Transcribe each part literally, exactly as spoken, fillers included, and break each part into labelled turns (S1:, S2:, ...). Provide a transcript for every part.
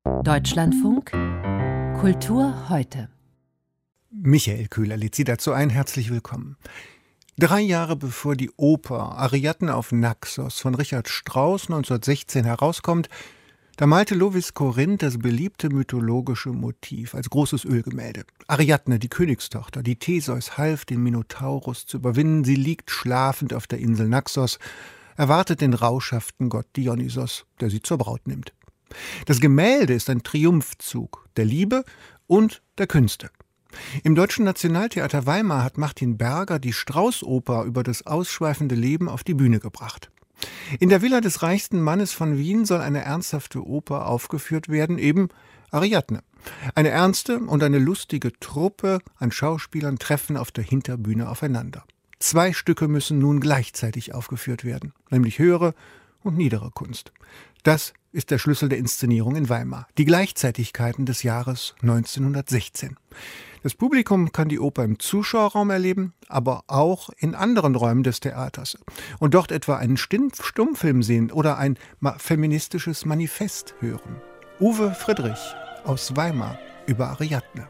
S1: Deutschlandfunk Kultur heute.
S2: Michael Köhler lädt Sie dazu ein. Herzlich willkommen. Drei Jahre bevor die Oper Ariadne auf Naxos von Richard Strauss neunzehnhundertsechzehn herauskommt, da malte Lovis Corinth das beliebte mythologische Motiv als großes Ölgemälde. Ariadne, die Königstochter, die Theseus half, den Minotaurus zu überwinden. Sie liegt schlafend auf der Insel Naxos, erwartet den rauschhaften Gott Dionysos, der sie zur Braut nimmt. Das Gemälde ist ein Triumphzug der Liebe und der Künste. Im Deutschen Nationaltheater Weimar hat Martin Berger die Strauß-Oper über das ausschweifende Leben auf die Bühne gebracht. In der Villa des reichsten Mannes von Wien soll eine ernsthafte Oper aufgeführt werden, eben Ariadne. Eine ernste und eine lustige Truppe an Schauspielern treffen auf der Hinterbühne aufeinander. Zwei Stücke müssen nun gleichzeitig aufgeführt werden, nämlich höhere und niedere Kunst. Das ist der Schlüssel der Inszenierung in Weimar. Die Gleichzeitigkeiten des Jahres neunzehnhundertsechzehn. Das Publikum kann die Oper im Zuschauerraum erleben, aber auch in anderen Räumen des Theaters. Und dort etwa einen Stummfilm sehen oder ein feministisches Manifest hören. Uwe Friedrich aus Weimar über Ariadne.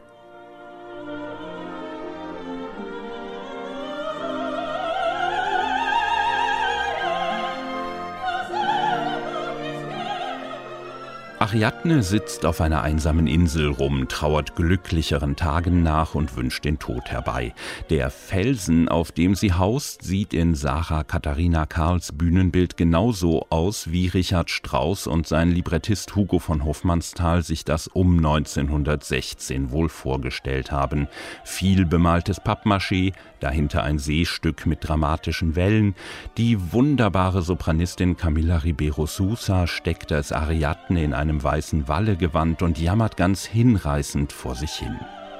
S3: Ariadne sitzt auf einer einsamen Insel rum, trauert glücklicheren Tagen nach und wünscht den Tod herbei. Der Felsen, auf dem sie haust, sieht in Sarah Katharina Karls Bühnenbild genauso aus, wie Richard Strauss und sein Librettist Hugo von Hofmannsthal sich das um neunzehnhundertsechzehn wohl vorgestellt haben. Viel bemaltes Pappmaché, dahinter ein Seestück mit dramatischen Wellen. Die wunderbare Sopranistin Camilla Ribeiro Sousa steckt als Ariadne in einem weißen Wallegewand und jammert ganz hinreißend vor sich hin.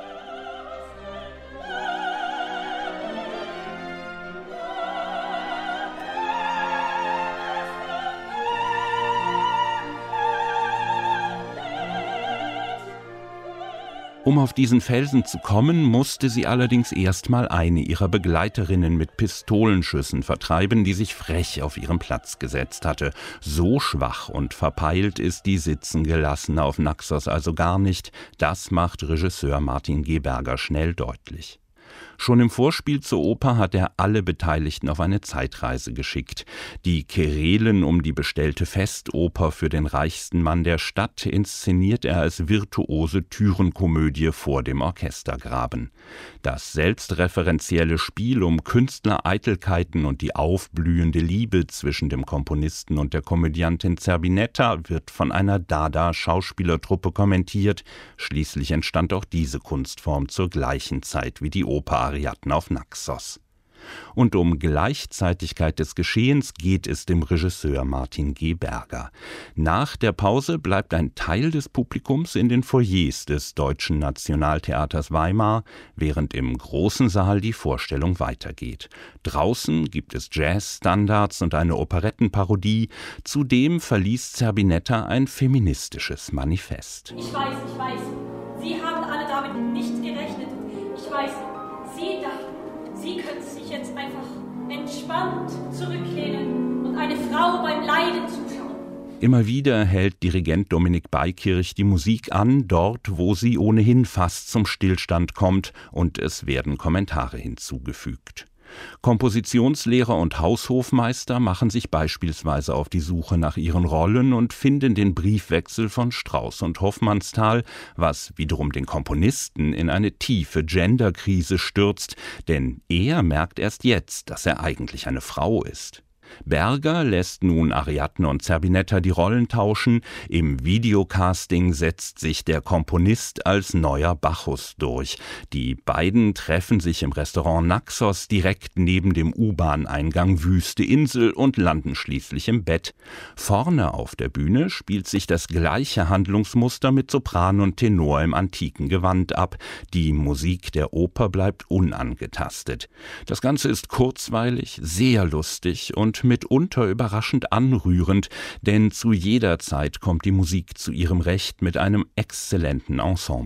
S3: Um auf diesen Felsen zu kommen, musste sie allerdings erstmal eine ihrer Begleiterinnen mit Pistolenschüssen vertreiben, die sich frech auf ihren Platz gesetzt hatte. So schwach und verpeilt ist die Sitzengelassene auf Naxos also gar nicht. Das macht Regisseur Martin G. Berger schnell deutlich. Schon im Vorspiel zur Oper hat er alle Beteiligten auf eine Zeitreise geschickt. Die Querelen um die bestellte Festoper für den reichsten Mann der Stadt inszeniert er als virtuose Türenkomödie vor dem Orchestergraben. Das selbstreferenzielle Spiel um Künstlereitelkeiten und die aufblühende Liebe zwischen dem Komponisten und der Komödiantin Zerbinetta wird von einer Dada-Schauspielertruppe kommentiert. Schließlich entstand auch diese Kunstform zur gleichen Zeit wie die Oper Ariadne auf Naxos. Und um Gleichzeitigkeit des Geschehens geht es dem Regisseur Martin G. Berger. Nach der Pause bleibt ein Teil des Publikums in den Foyers des Deutschen Nationaltheaters Weimar, während im großen Saal die Vorstellung weitergeht. Draußen gibt es Jazzstandards und eine Operettenparodie. Zudem verließ Zerbinetta ein feministisches Manifest.
S4: Ich weiß, ich weiß, Sie haben alle damit nicht gerechnet. Ich weiß, Sie dachten, Sie können sich jetzt einfach entspannt zurücklehnen und eine Frau beim Leiden zuschauen.
S3: Immer wieder hält Dirigent Dominik Beikirch die Musik an, dort, wo sie ohnehin fast zum Stillstand kommt, und es werden Kommentare hinzugefügt. Kompositionslehrer und Haushofmeister machen sich beispielsweise auf die Suche nach ihren Rollen und finden den Briefwechsel von Strauss und Hofmannsthal, was wiederum den Komponisten in eine tiefe Genderkrise stürzt, denn er merkt erst jetzt, dass er eigentlich eine Frau ist. Berger lässt nun Ariadne und Zerbinetta die Rollen tauschen. Im Videocasting setzt sich der Komponist als neuer Bacchus durch. Die beiden treffen sich im Restaurant Naxos direkt neben dem U-Bahn-Eingang Wüste Insel und landen schließlich im Bett. Vorne auf der Bühne spielt sich das gleiche Handlungsmuster mit Sopran und Tenor im antiken Gewand ab. Die Musik der Oper bleibt unangetastet. Das Ganze ist kurzweilig, sehr lustig und mitunter überraschend anrührend, denn zu jeder Zeit kommt die Musik zu ihrem Recht mit einem exzellenten Ensemble.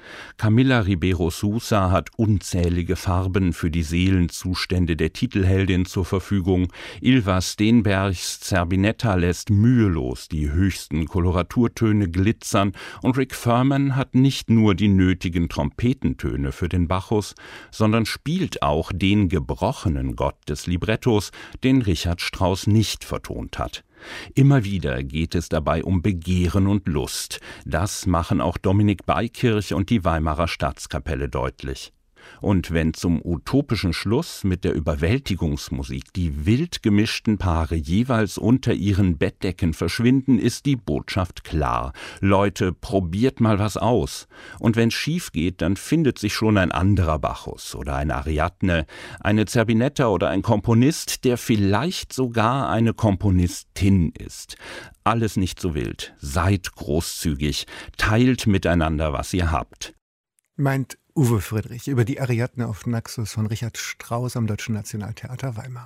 S3: Camila Ribeiro Sousa hat unzählige Farben für die Seelenzustände der Titelheldin zur Verfügung. Ylva Stenbergs Zerbinetta lässt mühelos die höchsten Koloraturtöne glitzern und Rick Furman hat nicht nur die nötigen Trompetentöne für den Bacchus, sondern spielt auch den gebrochenen Gott des Librettos, den Richard Strauss nicht vertont hat. Immer wieder geht es dabei um Begehren und Lust. Das machen auch Dominik Beikirch und die Weimarer Staatskapelle deutlich. Und wenn zum utopischen Schluss mit der Überwältigungsmusik die wild gemischten Paare jeweils unter ihren Bettdecken verschwinden, ist die Botschaft klar. Leute, probiert mal was aus. Und wenn's schief geht, dann findet sich schon ein anderer Bacchus oder eine Ariadne, eine Zerbinetta oder ein Komponist, der vielleicht sogar eine Komponistin ist. Alles nicht so wild. Seid großzügig. Teilt miteinander, was ihr habt.
S2: Meint Uwe Friedrich über die Ariadne auf Naxos von Richard Strauss am Deutschen Nationaltheater Weimar.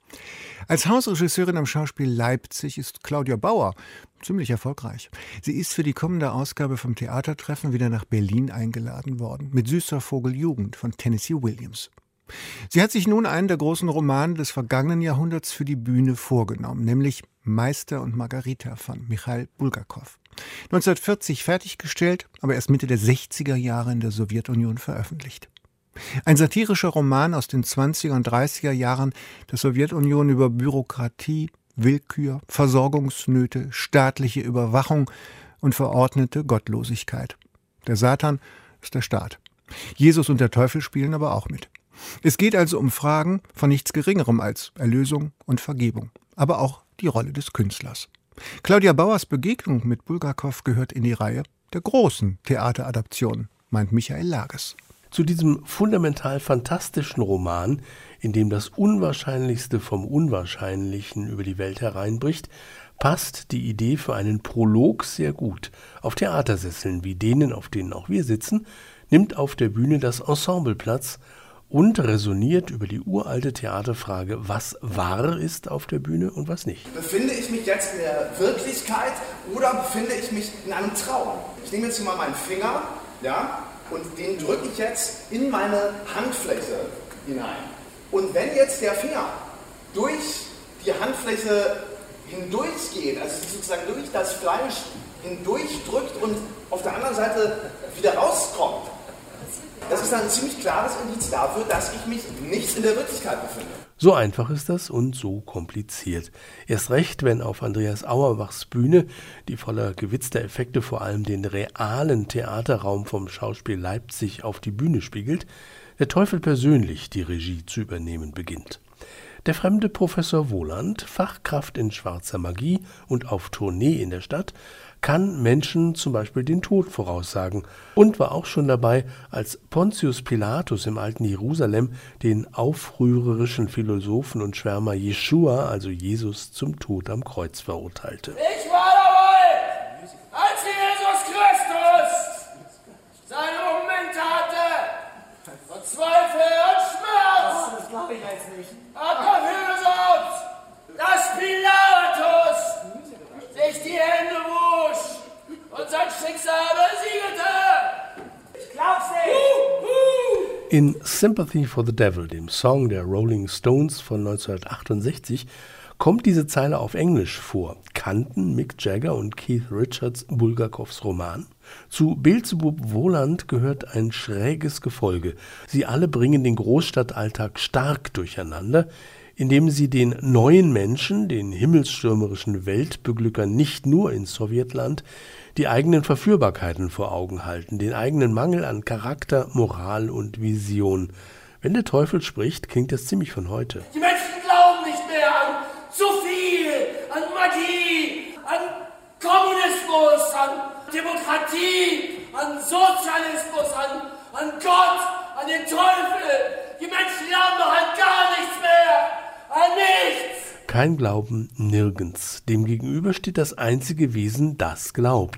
S2: Als Hausregisseurin am Schauspiel Leipzig ist Claudia Bauer ziemlich erfolgreich. Sie ist für die kommende Ausgabe vom Theatertreffen wieder nach Berlin eingeladen worden, mit Süßer Vogel Jugend von Tennessee Williams. Sie hat sich nun einen der großen Romane des vergangenen Jahrhunderts für die Bühne vorgenommen, nämlich Meister und Margarita von Michail Bulgakow. neunzehnhundertvierzig fertiggestellt, aber erst Mitte der sechziger Jahre in der Sowjetunion veröffentlicht. Ein satirischer Roman aus den zwanziger und dreißiger Jahren der Sowjetunion über Bürokratie, Willkür, Versorgungsnöte, staatliche Überwachung und verordnete Gottlosigkeit. Der Satan ist der Staat. Jesus und der Teufel spielen aber auch mit. Es geht also um Fragen von nichts Geringerem als Erlösung und Vergebung, aber auch die Rolle des Künstlers. Claudia Bauers Begegnung mit Bulgakow gehört in die Reihe der großen Theateradaptionen, meint Michael Lages.
S5: Zu diesem fundamental fantastischen Roman, in dem das Unwahrscheinlichste vom Unwahrscheinlichen über die Welt hereinbricht, passt die Idee für einen Prolog sehr gut. Auf Theatersesseln wie denen, auf denen auch wir sitzen, nimmt auf der Bühne das Ensemble Platz und resoniert über die uralte Theaterfrage, was wahr ist auf der Bühne und was nicht.
S6: Befinde ich mich jetzt in der Wirklichkeit oder befinde ich mich in einem Traum? Ich nehme jetzt hier mal meinen Finger, ja, und den drücke ich jetzt in meine Handfläche hinein. Und wenn jetzt der Finger durch die Handfläche hindurchgeht, also sozusagen durch das Fleisch hindurchdrückt und auf der anderen Seite wieder rauskommt, das ist ein ziemlich klares Indiz dafür, dass ich mich nicht in der Wirklichkeit befinde.
S5: So einfach ist das und so kompliziert. Erst recht, wenn auf Andreas Auerbachs Bühne, die voller gewitzter Effekte vor allem den realen Theaterraum vom Schauspiel Leipzig auf die Bühne spiegelt, der Teufel persönlich die Regie zu übernehmen beginnt. Der fremde Professor Wohland, Fachkraft in schwarzer Magie und auf Tournee in der Stadt, kann Menschen zum Beispiel den Tod voraussagen und war auch schon dabei, als Pontius Pilatus im alten Jerusalem den aufrührerischen Philosophen und Schwärmer Jeschua, also Jesus, zum Tod am Kreuz verurteilte.
S7: Ich war dabei, als Jesus Christus seine Momente hatte von Zweifel und Schmerz.
S6: Das glaube ich jetzt nicht.
S7: Aber für dass Pilatus sich die Hände wusch und sein Schicksal besiegelte. Ich glaub's nicht.
S5: In Sympathy for the Devil, dem Song der Rolling Stones von neunzehnhundertachtundsechzig, kommt diese Zeile auf Englisch vor. Kannten Mick Jagger und Keith Richards Bulgakows Roman? Zu Beelzebub Wohland gehört ein schräges Gefolge. Sie alle bringen den Großstadtalltag stark durcheinander, indem sie den neuen Menschen, den himmelsstürmerischen Weltbeglückern nicht nur in Sowjetland, die eigenen Verführbarkeiten vor Augen halten, den eigenen Mangel an Charakter, Moral und Vision. Wenn der Teufel spricht, klingt das ziemlich von heute.
S7: Die Menschen glauben nicht mehr an zu viel, an Magie, an Kommunismus, an Demokratie, an Sozialismus, an, an Gott, an den Teufel. Die Menschen glauben doch an gar nichts mehr. An nichts!
S5: Kein Glauben, nirgends. Demgegenüber steht das einzige Wesen, das glaubt.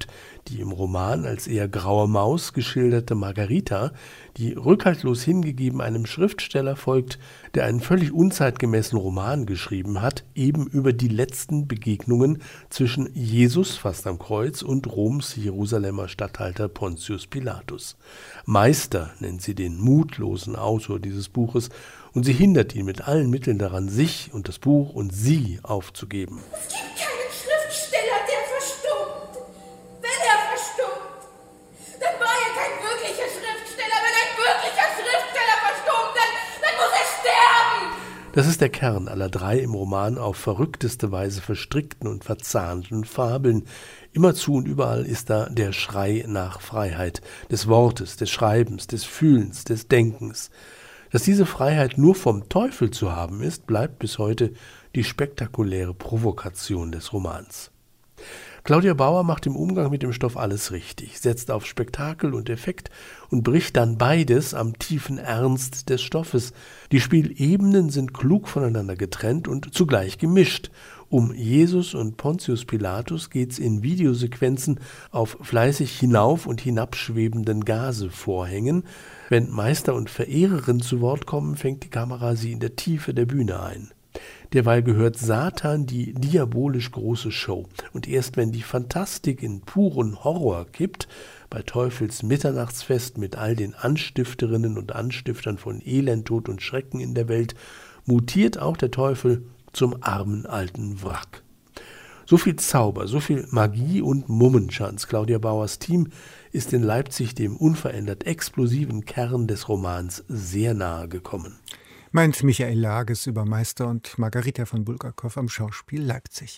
S5: Die im Roman als eher graue Maus geschilderte Margarita, die rückhaltlos hingegeben einem Schriftsteller folgt, der einen völlig unzeitgemäßen Roman geschrieben hat, eben über die letzten Begegnungen zwischen Jesus fast am Kreuz und Roms Jerusalemer Statthalter Pontius Pilatus. Meister nennt sie den mutlosen Autor dieses Buches und sie hindert ihn mit allen Mitteln daran, sich und das Buch und sie aufzugeben.
S8: Es gibt keinen Schriftsteller, der verstummt. Wenn er verstummt, dann war er kein wirklicher Schriftsteller. Wenn ein wirklicher Schriftsteller verstummt, dann, dann muss er sterben.
S5: Das ist der Kern aller drei im Roman auf verrückteste Weise verstrickten und verzahnten Fabeln. Immerzu und überall ist da der Schrei nach Freiheit, des Wortes, des Schreibens, des Fühlens, des Denkens. Dass diese Freiheit nur vom Teufel zu haben ist, bleibt bis heute die spektakuläre Provokation des Romans. Claudia Bauer macht im Umgang mit dem Stoff alles richtig, setzt auf Spektakel und Effekt und bricht dann beides am tiefen Ernst des Stoffes. Die Spielebenen sind klug voneinander getrennt und zugleich gemischt. Um Jesus und Pontius Pilatus geht's in Videosequenzen auf fleißig hinauf- und hinabschwebenden Gasevorhängen. Wenn Meister und Verehrerin zu Wort kommen, fängt die Kamera sie in der Tiefe der Bühne ein. Derweil gehört Satan die diabolisch große Show. Und erst wenn die Fantastik in puren Horror kippt, bei Teufels Mitternachtsfest mit all den Anstifterinnen und Anstiftern von Elend, Tod und Schrecken in der Welt, mutiert auch der Teufel zum armen alten Wrack. So viel Zauber, so viel Magie und Mummenschanz. Claudia Bauers Team ist in Leipzig dem unverändert explosiven Kern des Romans sehr nahe gekommen.
S2: Meint Michael Lages über Meister und Margarita von Bulgakow am Schauspiel Leipzig.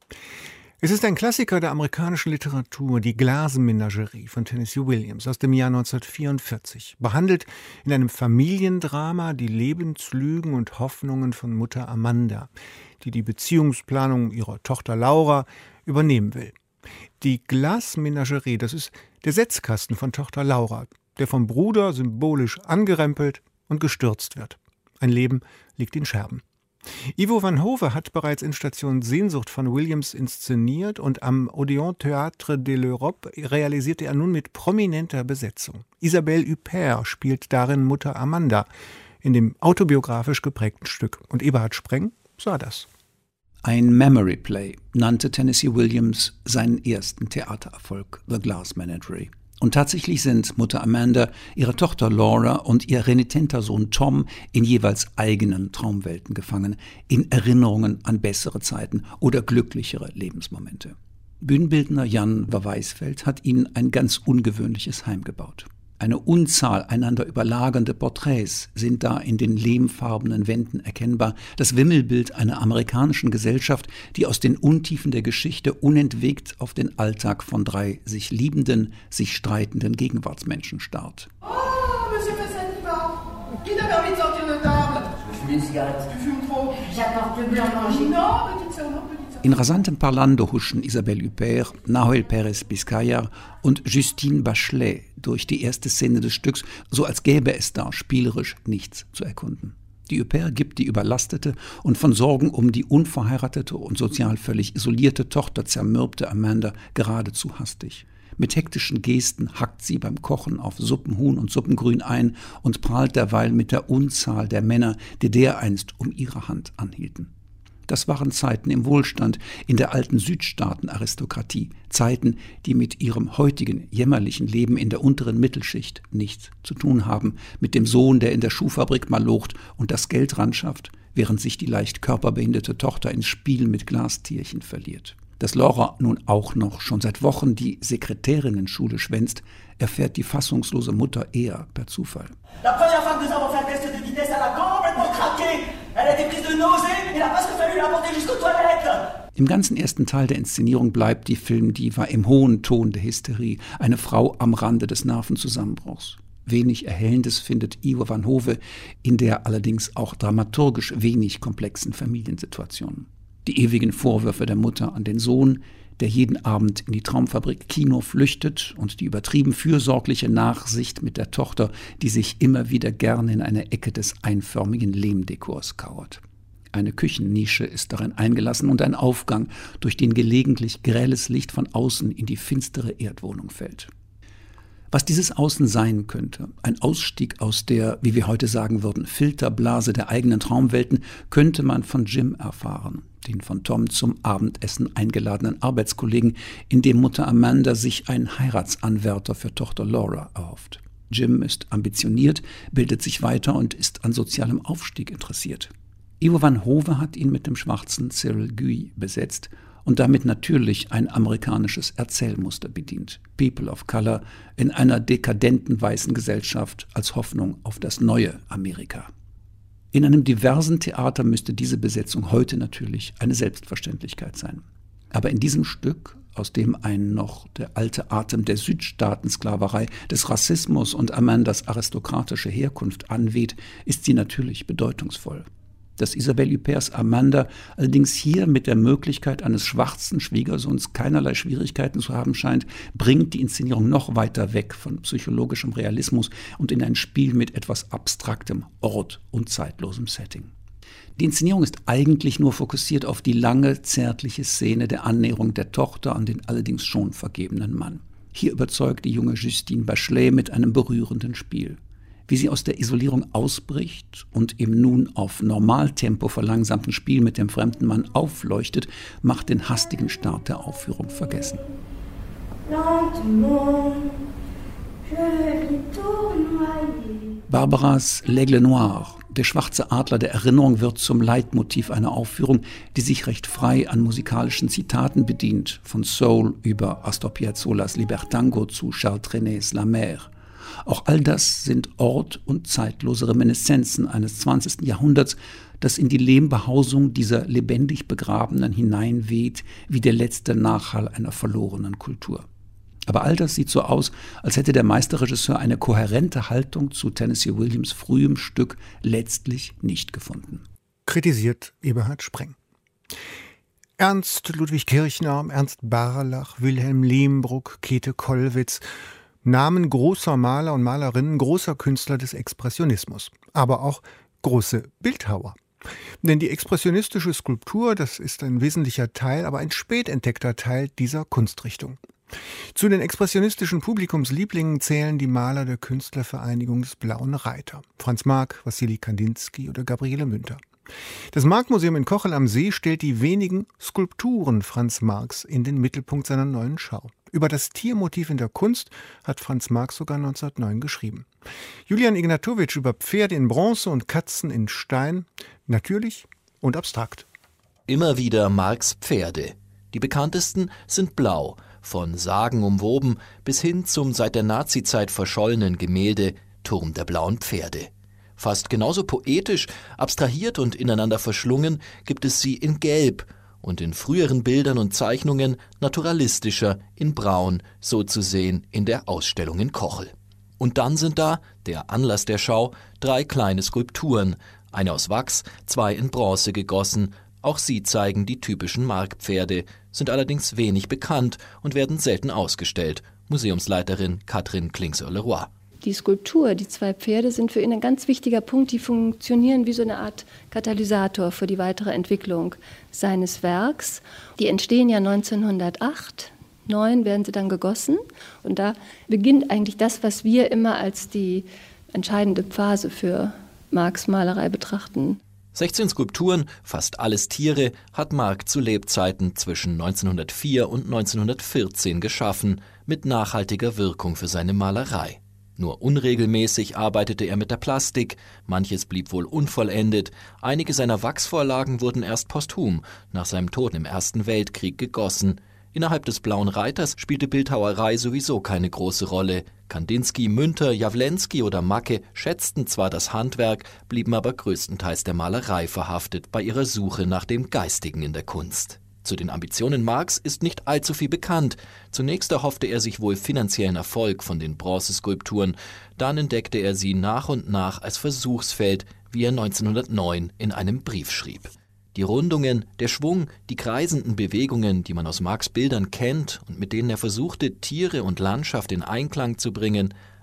S2: Es ist ein Klassiker der amerikanischen Literatur, die Glasmenagerie von Tennessee Williams aus dem Jahr neunzehnhundertvierundvierzig, behandelt in einem Familiendrama die Lebenslügen und Hoffnungen von Mutter Amanda, die die Beziehungsplanung ihrer Tochter Laura übernehmen will. Die Glasmenagerie, das ist der Setzkasten von Tochter Laura, der vom Bruder symbolisch angerempelt und gestürzt wird. Ein Leben liegt in Scherben. Ivo van Hove hat bereits in Station Sehnsucht von Williams inszeniert und am Odeon Théâtre de l'Europe realisierte er nun mit prominenter Besetzung. Isabelle Huppert spielt darin Mutter Amanda in dem autobiografisch geprägten Stück. Und Eberhard Spreng sah das.
S9: Ein Memory Play nannte Tennessee Williams seinen ersten Theatererfolg, The Glass Menagerie. Und tatsächlich sind Mutter Amanda, ihre Tochter Laura und ihr renitenter Sohn Tom in jeweils eigenen Traumwelten gefangen, in Erinnerungen an bessere Zeiten oder glücklichere Lebensmomente. Bühnenbildner Jan Verweisfeld hat ihnen ein ganz ungewöhnliches Heim gebaut. Eine Unzahl einander überlagernde Porträts sind da in den lehmfarbenen Wänden erkennbar, das Wimmelbild einer amerikanischen Gesellschaft, die aus den Untiefen der Geschichte unentwegt auf den Alltag von drei sich liebenden, sich streitenden Gegenwartsmenschen starrt.
S8: Oh, Monsieur Casanova, qui t'avait envie de sortir de table? Je fume une cigarette. Tu fumes trop? J'apporte le blanc manger. Non, petite sœur, non, petite sœur.
S9: In rasantem Parlando huschen Isabelle Huppert, Nahuel Pérez Biscayar und Justine Bachelet durch die erste Szene des Stücks, so als gäbe es da spielerisch nichts zu erkunden. Die Huppert gibt die überlastete und von Sorgen um die unverheiratete und sozial völlig isolierte Tochter zermürbte Amanda geradezu hastig. Mit hektischen Gesten hackt sie beim Kochen auf Suppenhuhn und Suppengrün ein und prahlt derweil mit der Unzahl der Männer, die dereinst um ihre Hand anhielten. Das waren Zeiten im Wohlstand, in der alten Südstaatenaristokratie, Zeiten, die mit ihrem heutigen jämmerlichen Leben in der unteren Mittelschicht nichts zu tun haben, mit dem Sohn, der in der Schuhfabrik malocht und das Geld ranschafft, während sich die leicht körperbehinderte Tochter ins Spiel mit Glastierchen verliert. Dass Laura nun auch noch schon seit Wochen die Sekretärinnenschule schwänzt, erfährt die fassungslose Mutter eher per Zufall.
S7: La première fois que nous avons fait un test de vitesse, elle a complètement craqué. Elle a été prise de nausée, il a presque fallu la porter jusqu'aux toilettes.
S9: Im ganzen ersten Teil der Inszenierung bleibt die Filmdiva im hohen Ton der Hysterie, eine Frau am Rande des Nervenzusammenbruchs. Wenig Erhellendes findet Ivo van Hove in der allerdings auch dramaturgisch wenig komplexen Familiensituation. Die ewigen Vorwürfe der Mutter an den Sohn, der jeden Abend in die Traumfabrik Kino flüchtet, und die übertrieben fürsorgliche Nachsicht mit der Tochter, die sich immer wieder gerne in eine Ecke des einförmigen Lehmdekors kauert. Eine Küchennische ist darin eingelassen und ein Aufgang, durch den gelegentlich grelles Licht von außen in die finstere Erdwohnung fällt. Was dieses Außen sein könnte, ein Ausstieg aus der, wie wir heute sagen würden, Filterblase der eigenen Traumwelten, könnte man von Jim erfahren, den von Tom zum Abendessen eingeladenen Arbeitskollegen, in dem Mutter Amanda sich einen Heiratsanwärter für Tochter Laura erhofft. Jim ist ambitioniert, bildet sich weiter und ist an sozialem Aufstieg interessiert. Ivo van Hove hat ihn mit dem schwarzen Cyril Guy besetzt und damit natürlich ein amerikanisches Erzählmuster bedient. People of Color in einer dekadenten weißen Gesellschaft als Hoffnung auf das neue Amerika. In einem diversen Theater müsste diese Besetzung heute natürlich eine Selbstverständlichkeit sein. Aber in diesem Stück, aus dem ein noch der alte Atem der Südstaatensklaverei, des Rassismus und Amandas aristokratische Herkunft anweht, ist sie natürlich bedeutungsvoll. Dass Isabelle Hupperts Amanda allerdings hier mit der Möglichkeit eines schwarzen Schwiegersohns keinerlei Schwierigkeiten zu haben scheint, bringt die Inszenierung noch weiter weg von psychologischem Realismus und in ein Spiel mit etwas abstraktem Ort und zeitlosem Setting. Die Inszenierung ist eigentlich nur fokussiert auf die lange, zärtliche Szene der Annäherung der Tochter an den allerdings schon vergebenen Mann. Hier überzeugt die junge Justine Bachelet mit einem berührenden Spiel. Wie sie aus der Isolierung ausbricht und im nun auf Normaltempo verlangsamten Spiel mit dem fremden Mann aufleuchtet, macht den hastigen Start der Aufführung vergessen. Barbaras L'Aigle Noir, der schwarze Adler der Erinnerung, wird zum Leitmotiv einer Aufführung, die sich recht frei an musikalischen Zitaten bedient, von Soul über Astor Piazzolas Libertango zu Charles Trene's La Mer. Auch all das sind ort- und zeitlose Reminiszenzen eines zwanzigsten Jahrhunderts, das in die Lehmbehausung dieser lebendig Begrabenen hineinweht, wie der letzte Nachhall einer verlorenen Kultur. Aber all das sieht so aus, als hätte der Meisterregisseur eine kohärente Haltung zu Tennessee Williams' frühem Stück letztlich nicht gefunden.
S2: Kritisiert Eberhard Spreng. Ernst Ludwig Kirchner, Ernst Barlach, Wilhelm Lehmbruck, Käthe Kollwitz, Namen großer Maler und Malerinnen, großer Künstler des Expressionismus, aber auch große Bildhauer. Denn die expressionistische Skulptur, das ist ein wesentlicher Teil, aber ein spät entdeckter Teil dieser Kunstrichtung. Zu den expressionistischen Publikumslieblingen zählen die Maler der Künstlervereinigung des Blauen Reiter, Franz Marc, Wassili Kandinsky oder Gabriele Münter. Das Mark-Museum in Kochel am See stellt die wenigen Skulpturen Franz Marcs in den Mittelpunkt seiner neuen Schau. Über das Tiermotiv in der Kunst hat Franz Marc sogar neunzehnhundertneun geschrieben. Julian Ignatowitsch über Pferde in Bronze und Katzen in Stein, natürlich und abstrakt.
S10: Immer wieder Marcs Pferde. Die bekanntesten sind blau, von Sagen umwoben bis hin zum seit der Nazizeit verschollenen Gemälde Turm der blauen Pferde. Fast genauso poetisch, abstrahiert und ineinander verschlungen gibt es sie in Gelb und in früheren Bildern und Zeichnungen naturalistischer in Braun, so zu sehen in der Ausstellung in Kochel. Und dann sind da, der Anlass der Schau, drei kleine Skulpturen, eine aus Wachs, zwei in Bronze gegossen. Auch sie zeigen die typischen Marktpferde, sind allerdings wenig bekannt und werden selten ausgestellt. Museumsleiterin Katrin Klingsor-Leroy.
S11: Die Skulptur, die zwei Pferde, sind für ihn ein ganz wichtiger Punkt. Die funktionieren wie so eine Art Katalysator für die weitere Entwicklung seines Werks. Die entstehen ja neunzehnhundertacht, neun werden sie dann gegossen. Und da beginnt eigentlich das, was wir immer als die entscheidende Phase für Marcs Malerei betrachten.
S10: sechzehn Skulpturen, fast alles Tiere, hat Marc zu Lebzeiten zwischen neunzehnhundertvier und neunzehnhundertvierzehn geschaffen, mit nachhaltiger Wirkung für seine Malerei. Nur unregelmäßig arbeitete er mit der Plastik, manches blieb wohl unvollendet, einige seiner Wachsvorlagen wurden erst posthum, nach seinem Tod im Ersten Weltkrieg, gegossen. Innerhalb des Blauen Reiters spielte Bildhauerei sowieso keine große Rolle. Kandinsky, Münter, Jawlensky oder Macke schätzten zwar das Handwerk, blieben aber größtenteils der Malerei verhaftet bei ihrer Suche nach dem Geistigen in der Kunst. Zu den Ambitionen Marcs ist nicht allzu viel bekannt. Zunächst erhoffte er sich wohl finanziellen Erfolg von den Bronzeskulpturen, dann entdeckte er sie nach und nach als Versuchsfeld, wie er neunzehnhundertneun in einem Brief schrieb. Die Rundungen, der Schwung, die kreisenden Bewegungen, die man aus Marcs Bildern kennt und mit denen er versuchte, Tiere und Landschaft in Einklang zu bringen,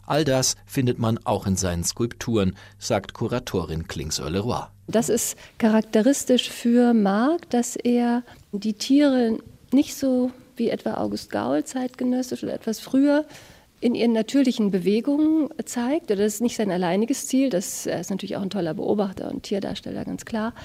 S10: All das findet man auch in seinen Skulpturen, sagt Kuratorin Klings-Oeilleroy.
S11: Das ist charakteristisch für Marc, dass er die Tiere nicht so wie etwa August Gaul zeitgenössisch oder etwas früher in ihren natürlichen Bewegungen zeigt. Das ist nicht sein alleiniges Ziel, das, er ist natürlich auch ein toller Beobachter und Tierdarsteller, ganz klar.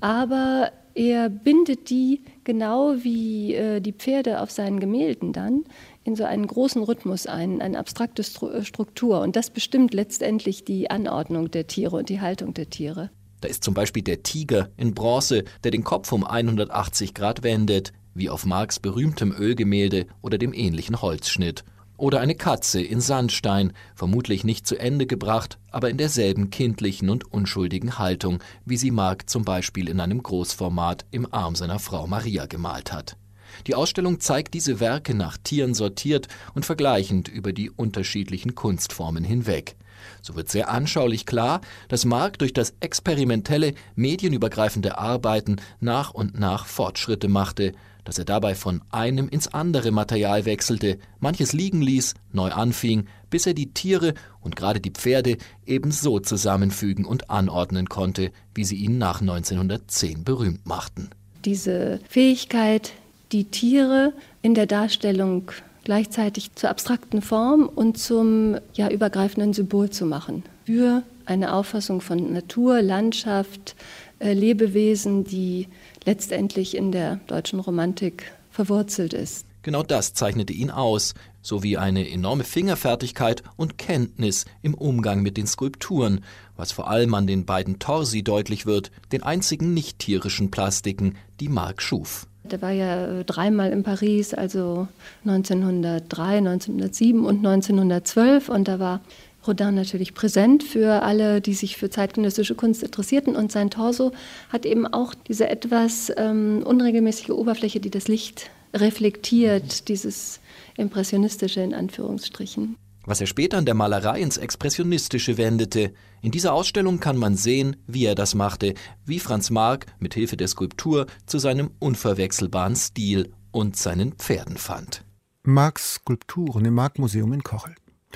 S11: Aber er bindet die, genau wie äh, die Pferde auf seinen Gemälden dann, in so einen großen Rhythmus ein, eine abstrakte Struktur. Und das bestimmt letztendlich die Anordnung der Tiere und die Haltung der Tiere.
S10: Da ist zum Beispiel der Tiger in Bronze, der den Kopf um hundertachtzig Grad wendet, wie auf Marcs berühmtem Ölgemälde oder dem ähnlichen Holzschnitt. Oder eine Katze in Sandstein, vermutlich nicht zu Ende gebracht, aber in derselben kindlichen und unschuldigen Haltung, wie sie Marc zum Beispiel in einem Großformat im Arm seiner Frau Maria gemalt hat. Die Ausstellung zeigt diese Werke nach Tieren sortiert und vergleichend über die unterschiedlichen Kunstformen hinweg. So wird sehr anschaulich klar, dass Marc durch das experimentelle, medienübergreifende Arbeiten nach und nach Fortschritte machte, dass er dabei von einem ins andere Material wechselte, manches liegen ließ, neu anfing, bis er die Tiere und gerade die Pferde ebenso zusammenfügen und anordnen konnte, wie sie ihn nach neunzehnhundertzehn berühmt machten.
S11: Diese Fähigkeit, die Tiere in der Darstellung gleichzeitig zur abstrakten Form und zum ja, übergreifenden Symbol zu machen. Für eine Auffassung von Natur, Landschaft, äh, Lebewesen, die letztendlich in der deutschen Romantik verwurzelt ist.
S10: Genau das zeichnete ihn aus, sowie eine enorme Fingerfertigkeit und Kenntnis im Umgang mit den Skulpturen, was vor allem an den beiden Torsi deutlich wird, den einzigen nicht tierischen Plastiken, die Marc schuf.
S11: Der war ja dreimal in Paris, also neunzehnhundertdrei, neunzehnhundertsieben und neunzehnhundertzwölf. Und da war Rodin natürlich präsent für alle, die sich für zeitgenössische Kunst interessierten. Und sein Torso hat eben auch diese etwas ähm, unregelmäßige Oberfläche, die das Licht reflektiert, dieses Impressionistische in Anführungsstrichen.
S10: Was er später in der Malerei ins Expressionistische wendete. In dieser Ausstellung kann man sehen, wie er das machte, wie Franz Marc mit Hilfe der Skulptur zu seinem unverwechselbaren Stil und seinen Pferden fand.
S2: Marcs Skulpturen im Marc-Museum in Kochel.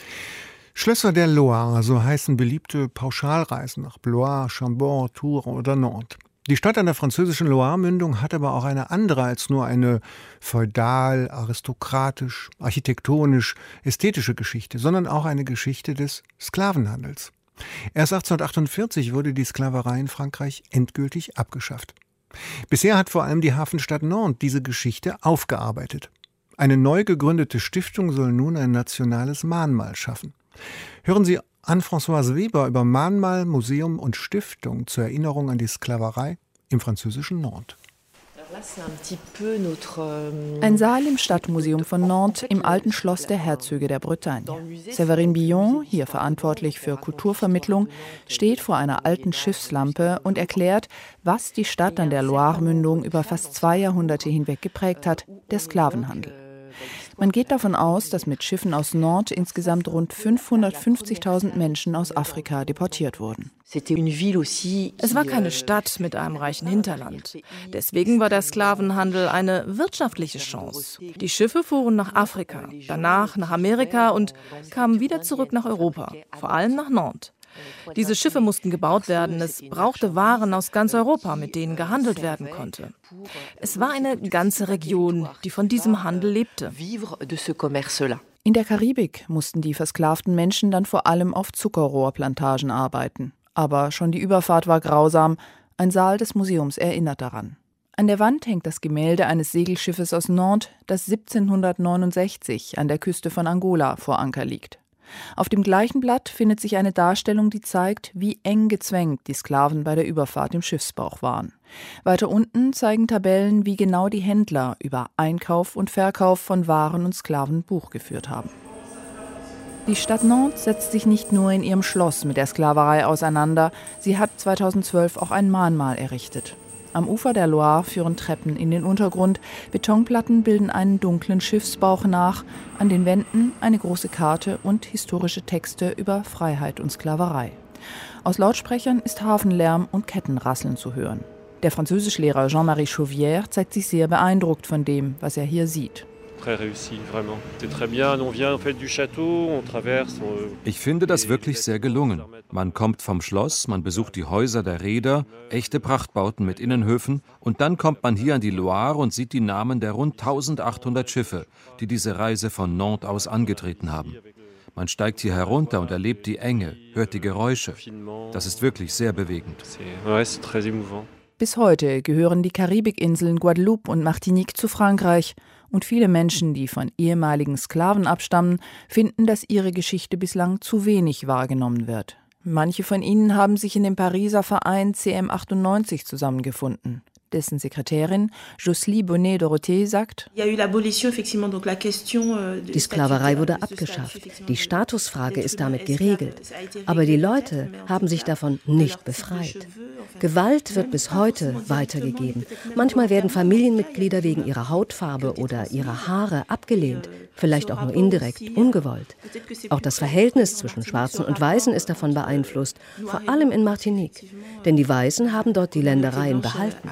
S2: Schlösser der Loire, so heißen beliebte Pauschalreisen nach Blois, Chambord, Tours oder Nantes. Die Stadt an der französischen Loire-Mündung hat aber auch eine andere als nur eine feudal, aristokratisch, architektonisch, ästhetische Geschichte, sondern auch eine Geschichte des Sklavenhandels. Erst achtzehnhundertachtundvierzig wurde die Sklaverei in Frankreich endgültig abgeschafft. Bisher hat vor allem die Hafenstadt Nantes diese Geschichte aufgearbeitet. Eine neu gegründete Stiftung soll nun ein nationales Mahnmal schaffen. Hören Sie Anne-Françoise Weber über Mahnmal, Museum und Stiftung zur Erinnerung an die Sklaverei im französischen Nantes.
S12: Ein Saal im Stadtmuseum von Nantes im alten Schloss der Herzöge der Bretagne. Séverine Billon, hier verantwortlich für Kulturvermittlung, steht vor einer alten Schiffslampe und erklärt, was die Stadt an der Loire-Mündung über fast zwei Jahrhunderte hinweg geprägt hat, der Sklavenhandel. Man geht davon aus, dass mit Schiffen aus Nantes insgesamt rund fünfhundertfünfzigtausend Menschen aus Afrika deportiert wurden.
S13: Es war keine Stadt mit einem reichen Hinterland. Deswegen war der Sklavenhandel eine wirtschaftliche Chance. Die Schiffe fuhren nach Afrika, danach nach Amerika und kamen wieder zurück nach Europa, vor allem nach Nantes. Diese Schiffe mussten gebaut werden. Es brauchte Waren aus ganz Europa, mit denen gehandelt werden konnte. Es war eine ganze Region, die von diesem Handel lebte.
S12: In der Karibik mussten die versklavten Menschen dann vor allem auf Zuckerrohrplantagen arbeiten. Aber schon die Überfahrt war grausam. Ein Saal des Museums erinnert daran. An der Wand hängt das Gemälde eines Segelschiffes aus Nantes, das siebzehnhundertneunundsechzig an der Küste von Angola vor Anker liegt. Auf dem gleichen Blatt findet sich eine Darstellung, die zeigt, wie eng gezwängt die Sklaven bei der Überfahrt im Schiffsbauch waren. Weiter unten zeigen Tabellen, wie genau die Händler über Einkauf und Verkauf von Waren und Sklaven Buch geführt haben. Die Stadt Nantes setzt sich nicht nur in ihrem Schloss mit der Sklaverei auseinander, sie hat zweitausendzwölf auch ein Mahnmal errichtet. Am Ufer der Loire führen Treppen in den Untergrund, Betonplatten bilden einen dunklen Schiffsbauch nach, an den Wänden eine große Karte und historische Texte über Freiheit und Sklaverei. Aus Lautsprechern ist Hafenlärm und Kettenrasseln zu hören. Der Französischlehrer Jean-Marie Chauvière zeigt sich sehr beeindruckt von dem, was er hier sieht.
S14: Ich finde das wirklich sehr gelungen. Man kommt vom Schloss, man besucht die Häuser der Reeder, echte Prachtbauten mit Innenhöfen, und dann kommt man hier an die Loire und sieht die Namen der rund eintausendachthundert Schiffe, die diese Reise von Nantes aus angetreten haben. Man steigt hier herunter und erlebt die Enge, hört die Geräusche. Das ist wirklich sehr bewegend.
S12: Bis heute gehören die Karibikinseln Guadeloupe und Martinique zu Frankreich. Und viele Menschen, die von ehemaligen Sklaven abstammen, finden, dass ihre Geschichte bislang zu wenig wahrgenommen wird. Manche von ihnen haben sich in dem Pariser Verein C M achtundneunzig zusammengefunden. Dessen Sekretärin Jocelyne Bonnet-Dorothée sagt:
S15: Die Sklaverei wurde abgeschafft. Die Statusfrage ist damit geregelt. Aber die Leute haben sich davon nicht befreit. Gewalt wird bis heute weitergegeben. Manchmal werden Familienmitglieder wegen ihrer Hautfarbe oder ihrer Haare abgelehnt, vielleicht auch nur indirekt, ungewollt. Auch das Verhältnis zwischen Schwarzen und Weißen ist davon beeinflusst, vor allem in Martinique. Denn die Weißen haben dort die Ländereien behalten.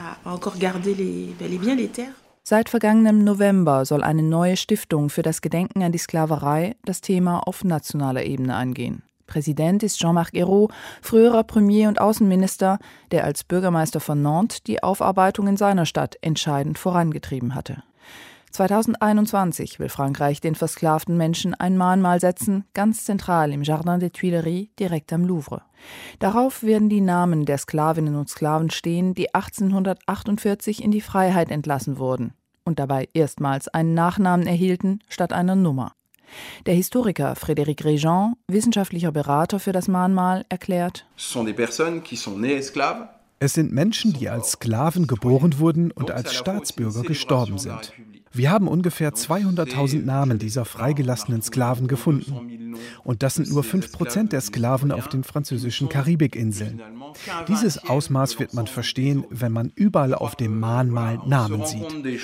S12: Seit vergangenem November soll eine neue Stiftung für das Gedenken an die Sklaverei das Thema auf nationaler Ebene angehen. Präsident ist Jean-Marc Ayrault, früherer Premier und Außenminister, der als Bürgermeister von Nantes die Aufarbeitung in seiner Stadt entscheidend vorangetrieben hatte. zweitausendeinundzwanzig will Frankreich den versklavten Menschen ein Mahnmal setzen, ganz zentral im Jardin des Tuileries, direkt am Louvre. Darauf werden die Namen der Sklavinnen und Sklaven stehen, die achtzehnhundertachtundvierzig in die Freiheit entlassen wurden und dabei erstmals einen Nachnamen erhielten statt einer Nummer. Der Historiker Frédéric Réjean, wissenschaftlicher Berater für das Mahnmal, erklärt:
S16: Es sind Menschen, die als Sklaven geboren wurden und als Staatsbürger gestorben sind. Wir haben ungefähr zweihunderttausend Namen dieser freigelassenen Sklaven gefunden. Und das sind nur fünf Prozent der Sklaven auf den französischen Karibikinseln. Dieses Ausmaß wird man verstehen, wenn man überall auf dem Mahnmal Namen sieht.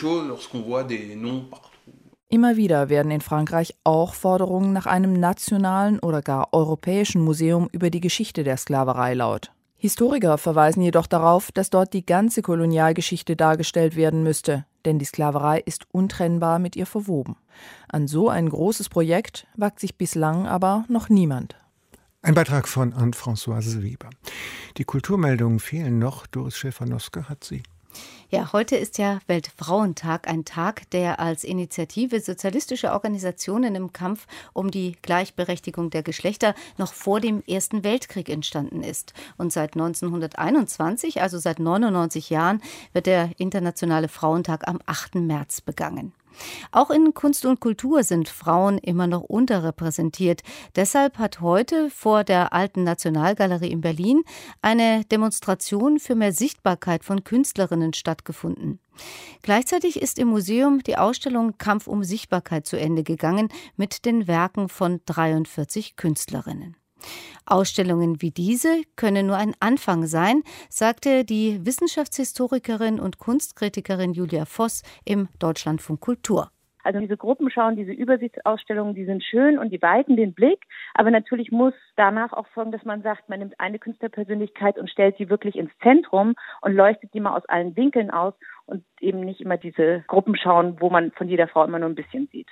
S12: Immer wieder werden in Frankreich auch Forderungen nach einem nationalen oder gar europäischen Museum über die Geschichte der Sklaverei laut. Historiker verweisen jedoch darauf, dass dort die ganze Kolonialgeschichte dargestellt werden müsste, denn die Sklaverei ist untrennbar mit ihr verwoben. An so ein großes Projekt wagt sich bislang aber noch niemand.
S2: Ein Beitrag von Anne-Françoise Weber. Die Kulturmeldungen fehlen noch. Doris Schäfer-Noske hat sie.
S17: Ja, heute ist ja Weltfrauentag, ein Tag, der als Initiative sozialistischer Organisationen im Kampf um die Gleichberechtigung der Geschlechter noch vor dem Ersten Weltkrieg entstanden ist. Und seit neunzehnhunderteinundzwanzig, also seit neunundneunzig Jahren, wird der Internationale Frauentag am achten März begangen. Auch in Kunst und Kultur sind Frauen immer noch unterrepräsentiert. Deshalb hat heute vor der Alten Nationalgalerie in Berlin eine Demonstration für mehr Sichtbarkeit von Künstlerinnen stattgefunden. Gleichzeitig ist im Museum die Ausstellung Kampf um Sichtbarkeit zu Ende gegangen mit den Werken von dreiundvierzig Künstlerinnen. Ausstellungen wie diese können nur ein Anfang sein, sagte die Wissenschaftshistorikerin und Kunstkritikerin Julia Voss im Deutschlandfunk Kultur.
S18: Also diese Gruppenschauen, diese Übersichtsausstellungen, die sind schön und die weiten den Blick. Aber natürlich muss danach auch folgen, dass man sagt, man nimmt eine Künstlerpersönlichkeit und stellt sie wirklich ins Zentrum und leuchtet die mal aus allen Winkeln aus und eben nicht immer diese Gruppenschauen, wo man von jeder Frau immer nur ein bisschen sieht.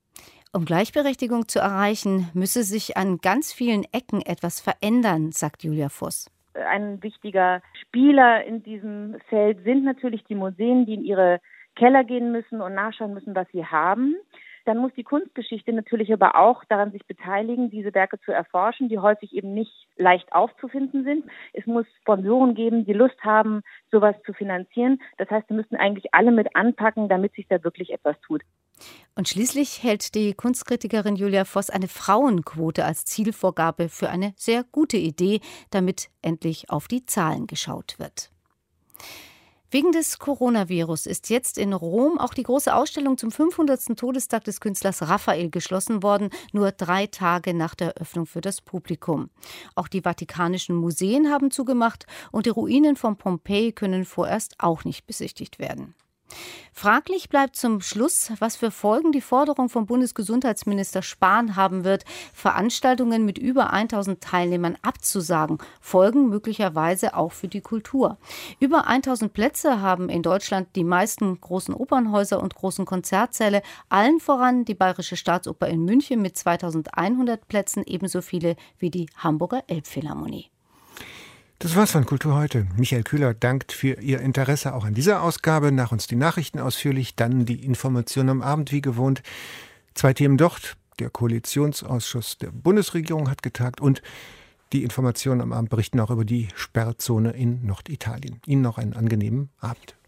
S17: Um Gleichberechtigung zu erreichen, müsse sich an ganz vielen Ecken etwas verändern, sagt Julia Voss.
S18: Ein wichtiger Spieler in diesem Feld sind natürlich die Museen, die in ihre Keller gehen müssen und nachschauen müssen, was sie haben. Dann muss die Kunstgeschichte natürlich aber auch daran sich beteiligen, diese Werke zu erforschen, die häufig eben nicht leicht aufzufinden sind. Es muss Sponsoren geben, die Lust haben, sowas zu finanzieren. Das heißt, wir müssen eigentlich alle mit anpacken, damit sich da wirklich etwas tut.
S17: Und schließlich hält die Kunstkritikerin Julia Voss eine Frauenquote als Zielvorgabe für eine sehr gute Idee, damit endlich auf die Zahlen geschaut wird. Wegen des Coronavirus ist jetzt in Rom auch die große Ausstellung zum fünfhundertsten Todestag des Künstlers Raphael geschlossen worden, nur drei Tage nach der Öffnung für das Publikum. Auch die vatikanischen Museen haben zugemacht und die Ruinen von Pompeji können vorerst auch nicht besichtigt werden. Fraglich bleibt zum Schluss, was für Folgen die Forderung von Bundesgesundheitsminister Spahn haben wird, Veranstaltungen mit über tausend Teilnehmern abzusagen. Folgen möglicherweise auch für die Kultur. Über tausend Plätze haben in Deutschland die meisten großen Opernhäuser und großen Konzertsäle, allen voran die Bayerische Staatsoper in München mit zweitausendeinhundert Plätzen, ebenso viele wie die Hamburger Elbphilharmonie.
S2: Das war's von Kultur heute. Michael Kühler dankt für Ihr Interesse auch an dieser Ausgabe. Nach uns die Nachrichten ausführlich, dann die Information am Abend wie gewohnt. Zwei Themen dort. Der Koalitionsausschuss der Bundesregierung hat getagt und die Informationen am Abend berichten auch über die Sperrzone in Norditalien. Ihnen noch einen angenehmen Abend.